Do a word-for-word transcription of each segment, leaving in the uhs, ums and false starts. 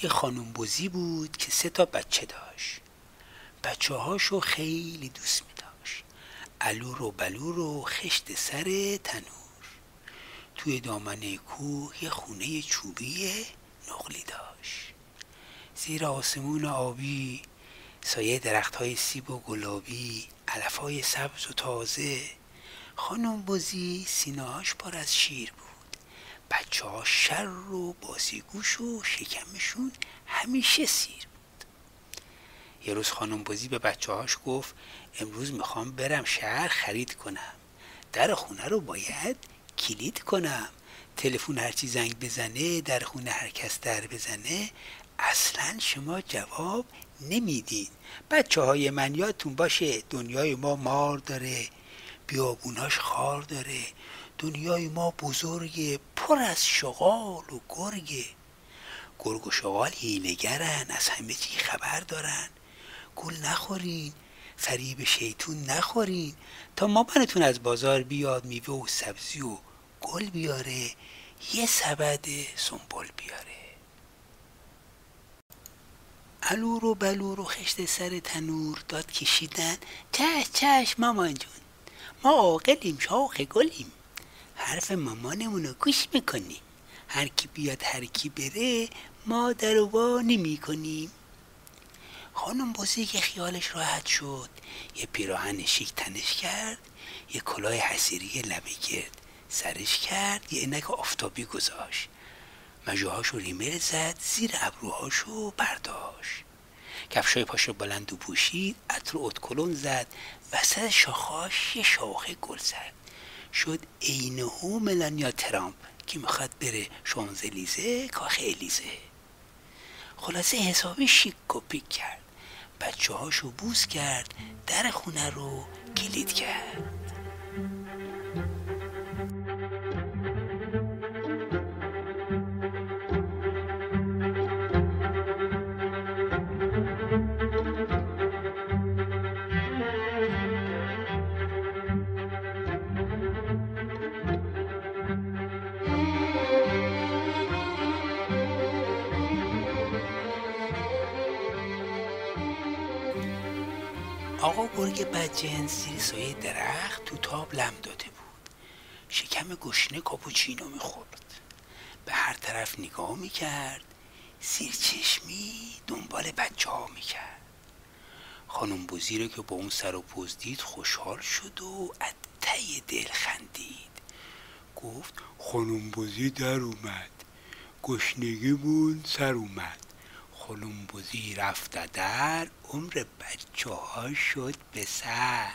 یه خانم بزی بود که سه تا بچه داشت. بچه هاشو خیلی دوست می داشت. الور و بلور و خشت سر تنور. توی دامنه کوه یه خونه چوبی نقلی داشت. زیر آسمون آبی، سایه درخت های سیب و گلابی، علف های سبز و تازه، خانم بزی سینه‌هاش پر از شیر بود. بچه ها شر و بازیگوش و شکمشون همیشه سیر بود. یه روز خانم بزی به بچه هاش گفت امروز میخوام برم شهر خرید کنم. در خونه رو باید کلید کنم. تلفن هرچی زنگ بزنه، در خونه هر کس در بزنه، اصلا شما جواب نمیدین. بچه های من یادتون باشه دنیای ما مار داره، بیابوناش خار داره، دنیای ما بزرگه، پر از شغال و گرگه. گرگ و شغال حیله‌گرن، از همه چی خبر دارن. گول نخورین، فریب شیطون نخورین، تا مامانتون از بازار بیاد میوه و سبزی و گل بیاره، یه سبد سنبل بیاره. الور و بلور و خشت سر تنور داد کشیدن. چش چش مامان جون، ما عاقلیم، شاخ گلیم، حرف مامانمونو گوش میکنیم. هر کی بیاد هر کی بره، ما در و وا نمی کنیم. خانم بزی که خیالش راحت شد، یه پیراهن شیک تنش کرد، یه کلاه حصیری لبه گرد سرش کرد، یه عینک آفتابی گذاشت، مژه‌هاشو ریمل زد، زیر ابروهاشو برداشت، کفشای پاشو بلند و پوشید، عطر و ادکلون زد، وسط شاخاش یه شاخه گل زد. شد عینه‌هو ملانیا ترامپ که میخواد بره شانزلیزه کاخ الیزه. خلاصه حسابی شیک و پیک کرد، بچه هاشو بوس کرد، در خونه رو کلید کرد. آقا گرگ بدجنس زیر سایه درخت تو تاب لم داده بود. شکم گشنه کاپوچینو میخورد. به هر طرف نگاه میکرد، زیر چشمی دنبال بچه ها میکرد. خانم بزی رو که با اون سر و پوز دید خوشحال شد و از ته دل خندید. گفت خانم بزی در اومد، گشنگیمون سر اومد. خانم بزی رفت در، عمر بچه ها شد به سر.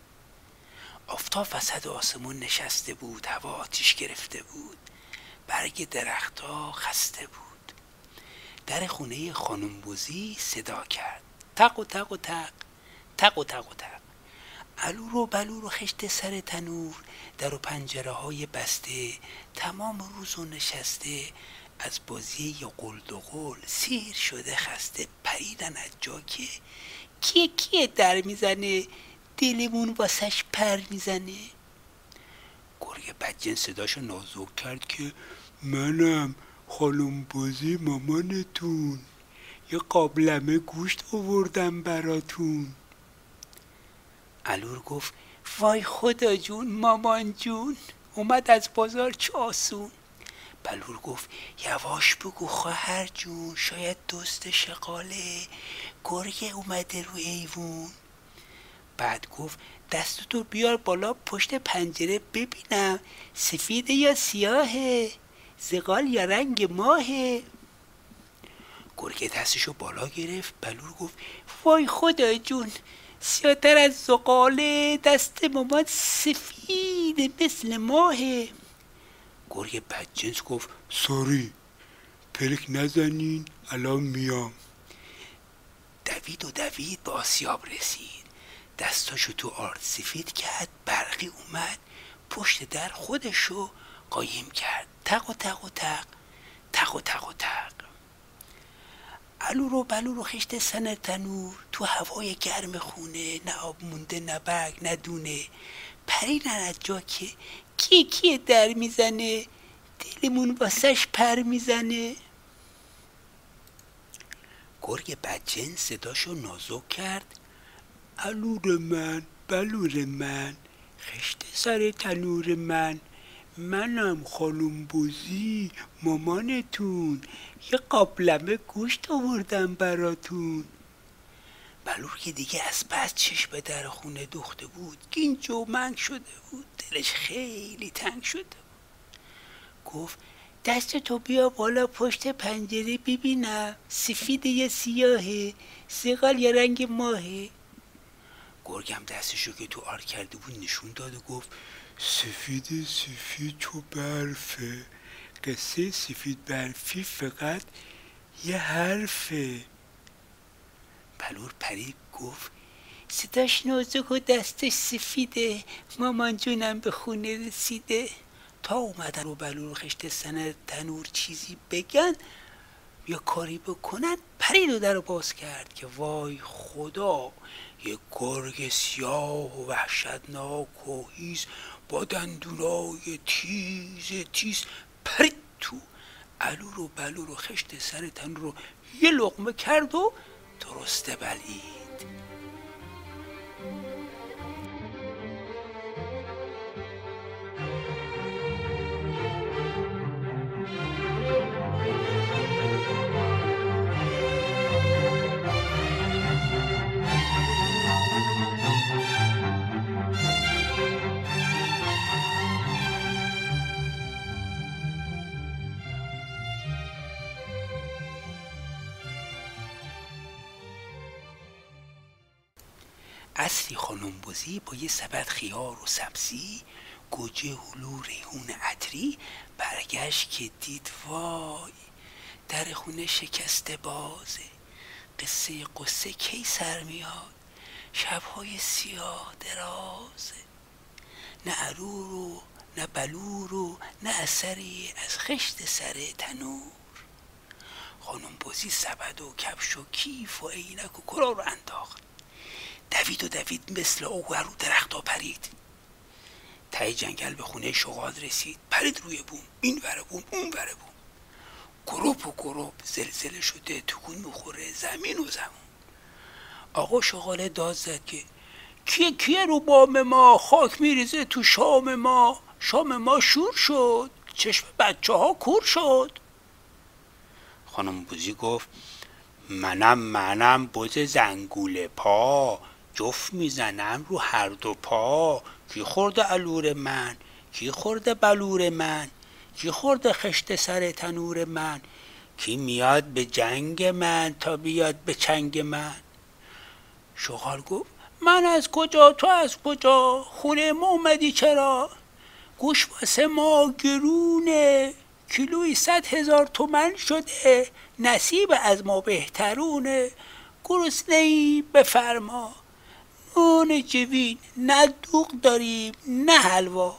آفتاب وسط آسمون نشسته بود، هوا آتیش گرفته بود، برگ درختها خسته بود. در خونه خانم بزی صدا کرد، تق و تق و تق، تق و تق و تق. الور و بلور و خشت سر تنور، در و پنجره های بسته، تمام روز و نشسته، از بازی یه قلد و قل سیر شده خسته، پریدن از جا که کیه کیه در میزنه، دلمون واسش پر میزنه. گرگ بدجنس صداشو نازک کرد که منم خانم بزی مامانتون، یه قابلمه گوشت آوردم براتون. الور گفت وای خدا جون، مامان جون اومد از بازار چه آسون. بلور گفت یواش بگو خواهر جون، شاید دوست شغاله، گرگ اومده رو ایوون. بعد گفت دستتو بیار بالا پشت پنجره ببینم سفیده یا سیاهه، زغال یا رنگ ماهه. گرگ دستشو بالا گرفت. بلور گفت وای خدا جون، سیاه‌تر از زغاله، دست مامان سفیده مثل ماهه. گرگ بدجنس گفت سوری، پلک نزنین الان میام. دوید و دوید به آسیاب رسید، دستاشو تو آرد سفید کرد، برقی اومد پشت در خودشو قایم کرد، تق و تق و تق، تق و تق و تق. الور و بلور و خشت سن تنور، تو هوای گرم خونه، نه آب مونده نه برگ نه دونه، پریدن از جا که کی کی در میزنه، دلمون واسش پر میزنه. گرگ بدجنس صداشو نازک کرد: الور من، بلور من، خشت سر تنور من، منم خانم بوزی مامانتون، یه قابلمه گوشت آوردم براتون. بلور که دیگه از بس چشم به در خونه دوخته بود، گینج و منگ شده بود، دلش خیلی تنگ شده بود. گفت: دست تو بیا بالا پشت پنجره ببینم، سفید یا سیاهه، سیغال یا رنگ ماهه. گرگم دستشو که تو آر کرده بود نشون داد و گفت: سفید سفید چو برفه، قصه سفید برفی فقط یه حرفه. بلور پرید گفت: صداش نازک و دستش سفیده، مامان جونم به خونه رسیده. تا اومدن و بلور و خشت سر تنور چیزی بگن یا کاری بکنن، پرید و در رو باز کرد که وای خدا، یه گرگ سیاه و وحشتناک و هیز با دندونای تیز تیز پرید تو. الور و بلور و خشت سر تنور رو یه لقمه کرد و درسته بلید. عصری خانم بوزی با یه سبد خیار و سبزی، گوجه هلو ریحون عطری برگشت که دید وای در خونه شکسته بازه. قصه قصه کی سر میاد، شبهای سیاه درازه، نه الور و نه بلور و نه اثری از خشت سر تنور. خانم بوزی سبد و کفش و کیف و عینک و کلاه رو انداخت، دوید و دوید مثل اوگر رو درخت ها پرید. ته جنگل به خونه شغال رسید، پرید روی بوم، این وره بوم اون وره بوم، گروپ و گروپ زلزله شده، تکون میخوره زمین و زمون. آقا شغاله داد زد که کیه کیه رو بام ما، خاک میریزه تو شام ما، شام ما شور شد، چشم بچه ها کور شد. خانم بوزی گفت: منم منم بز زنگول پا، جفت میزنم رو هر دو پا. کی خورده الور من، کی خورده بلور من، کی خورده خشت سر تنور من، کی میاد به جنگ من تا بیاد به چنگ من. شغال گفت: من از کجا تو از کجا، خونه ما اومدی چرا، گوش واسه ما گرونه، کیلوی صد هزار تومن شده، نصیب از ما بهترونه، گرسنه‌ای بفرما، نون جوین نه دوغ داریم نه حلوا.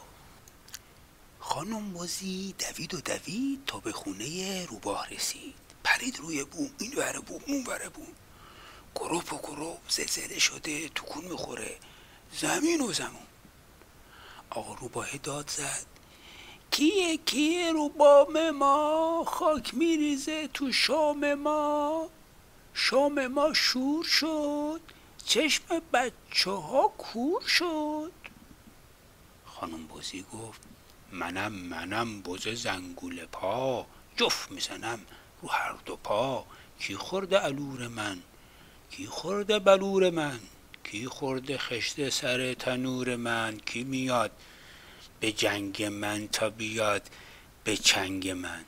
خانم بوزی دوید و دوید تا به خونه روباه رسید، پرید روی بوم، این وره بوم اون وره بوم، گروپ و گروپ زلزله شده، تکون میخوره زمین و زمون. آقا روباه داد زد: کیه کیه رو بام ما، خاک میریزه تو شام ما، شام ما شور شد، چشم بچه ها کور شد. خانم بوزی گفت: منم منم بز زنگول پا، جفت میزنم رو هر دو پا. کی خورده الور من، کی خورده بلور من، کی خورده خشت سر تنور من، کی میاد به جنگ من تا بیاد به چنگ من.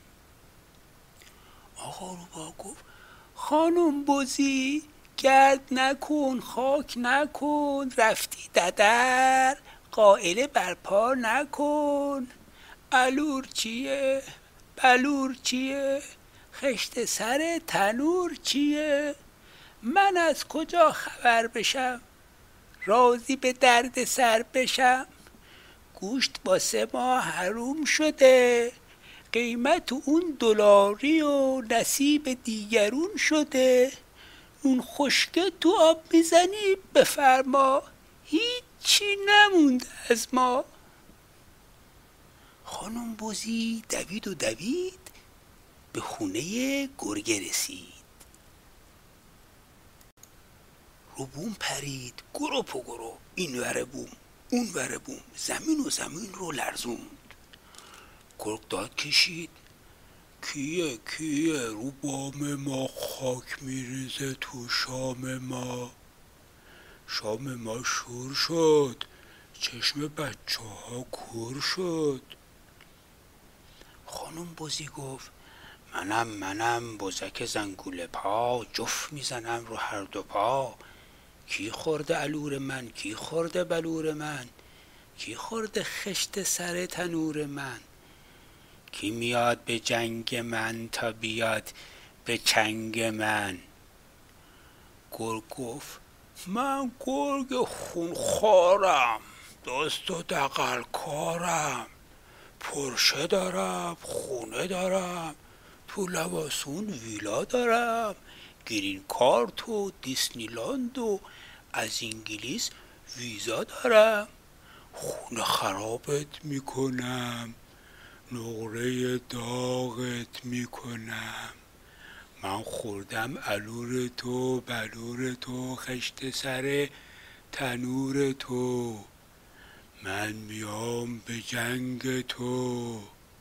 آقا روباه گفت: خانم بوزی گرد نکن خاک نکن، رفتی ددر قائله برپا نکن. الور چیه بلور چیه، خشت سر تنور چیه، من از کجا خبر بشم، راضی به درد سر بشم. گوشت واسه ما حروم شده، قیمت اون دلاری و نصیب دیگرون شده، اون خشکه تو آب میزنی بفرما، هیچی نموند از ما. خانم بوزی دوید و دوید به خونه گرگه رسید. رو بوم پرید، گروپ و گروپ، این ور بوم اون ور بوم، زمین و زمین رو لرزوند. گرگ داد کشید: کیه کیه رو بام ما خاک میریزه تو شام ما؟ شام ما شور شد، چشم بچه ها کور شد. خانم بزی گفت: منم منم بزک زنگوله پا، جفت میزنم رو هر دو پا. کی خورده الور من، کی خورده بلور من، کی خورده خشت سر تنور من؟ کی میاد به جنگ من تا بیاد به چنگ من؟ گرگ گفت: من گرگ خونخوارم، دست و دغل کارم، پرشه دارم، خونه دارم، تو لواسون ویلا دارم، گرین کارت و دیسنیلاند و از انگلیس ویزا دارم. خونه خرابت میکنم، نقره داغت میکنم. من خوردم الور تو، بلور تو، خشت سر تنور تو. من میام به جنگ تو.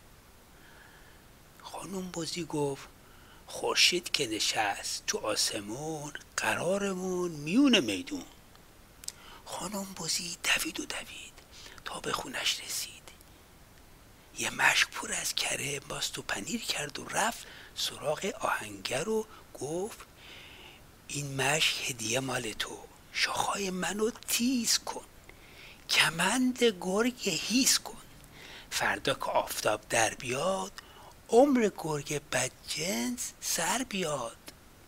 خانم بزی گفت: خورشید که نشست تو آسمون، قرارمون میون میدون. خانم بزی دوید و دوید تا به خونش رسید. یه مشک پر از کره، ماست و پنیر کرد و رفت سراغ آهنگر و گفت: این مشک هدیه مال تو، شاخهای منو تیز کن، کمند گرگ هیز کن. فردا که آفتاب در بیاد، عمر گرگ بدجنس سر بیاد.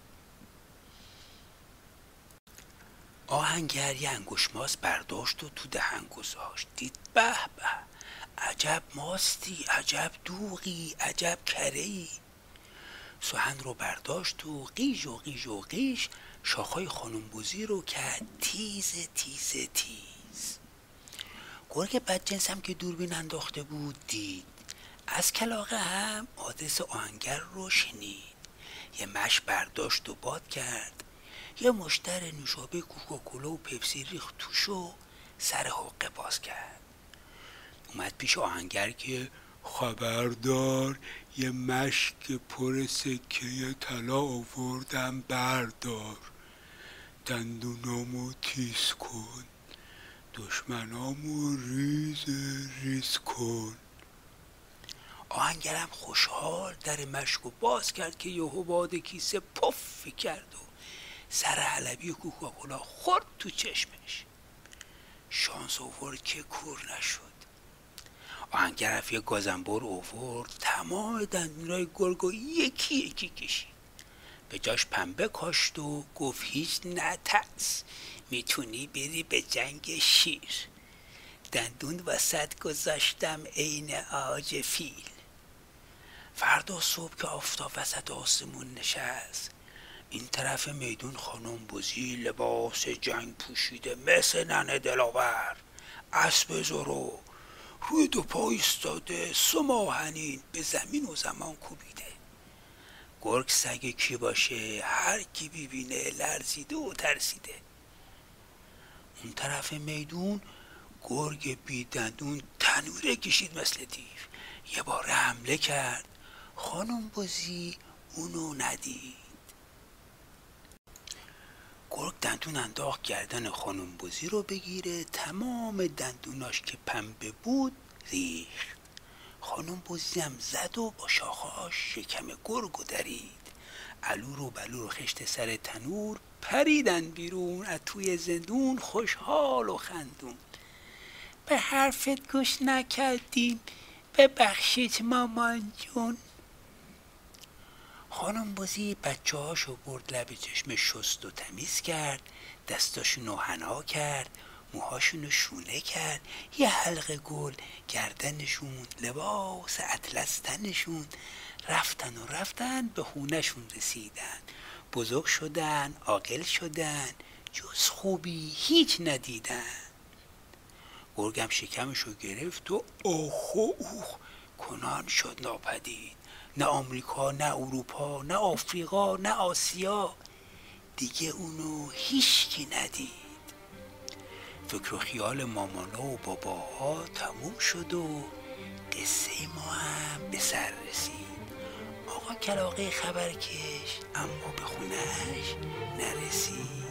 آهنگر یه انگوش ماست برداشت و تو دهن گذاشت. دید به به، عجب ماستی، عجب دوغی، عجب کره‌ای. سوهن رو برداشت و قیژ و قیژ و قیژ شاخهای خانم بزی رو کرد تیز تیز تیز. گرگ بدجنس هم که دوربین انداخته بود دید. از کلاغه هم آدرس آهنگر رو شنید. یه مشت برداشت و باد کرد. یه مشتر نوشابه کوکاکولا و پپسی ریخت توش و سر حقه باز کرد. اومد پیش آهنگر که خبردار، یه مشک پر سکه طلا آوردم بردار. دندونامو تیز کن، دشمنامو ریز ریز کن. آهنگرم خوشحال در مشکو باز کرد که یهو باد کیسه پف کرد و سر حلبی کوکاکولا خورد تو چشمش. شانس آورد که کور نشد. آهنگر رفت یه گازنبر آورد، تمام دندونای گرگو یکی یکی کشید. به جاش پنبه کاشت و گفت: هیچ نترس، میتونی بری به جنگ شیر. دندون وسط گذاشتم عین عاج فیل. فردا صبح که آفتاب وسط آسمون نشست، این طرف میدون خانم بزی لباس جنگ پوشیده مثل ننه دلاور، اسب زورو، روی دو پا ایستاده، سماهنین به زمین و زمان کوبیده. گرگ سگ کی باشه، هر کی ببینه لرزیده و ترسیده. اون طرف میدون گرگ بیدندون تنوره کشید مثل دیو. یه باره حمله کرد. خانم بزی اونو ندید. گرگ دندون انداخت گردن خانم بزی رو بگیره، تمام دندوناش که پنبه بود ریخت. خانم بزی هم زد و با شاخهاش شکم گرگو درید. الور و بلور و خشت سر تنور پریدن بیرون از توی زندون، خوشحال و خندون. به حرفت گوش نکردیم، ببخشید مامان جون. خانم بزی بچه هاشو برد لب چشم شست و تمیز کرد، دستاشونو حنا کرد، موهاشونو شونه کرد، یه حلقه گل گردنشون، لباس اطلس تنشون. رفتن و رفتن به خونهشون رسیدن. بزرگ شدن، عاقل شدن، جز خوبی هیچ ندیدن. گرگم شکمشو گرفت و آخ و اوخ کنان شد ناپدید. نه آمریکا، نه اروپا، نه آفریقا، نه آسیا. دیگه اونو هیچکی ندید. فکر و خیال مامانا و باباها تموم شد و قصه ما هم به سر رسید. آقا کلاغه خبرکش اما به خونش نرسید.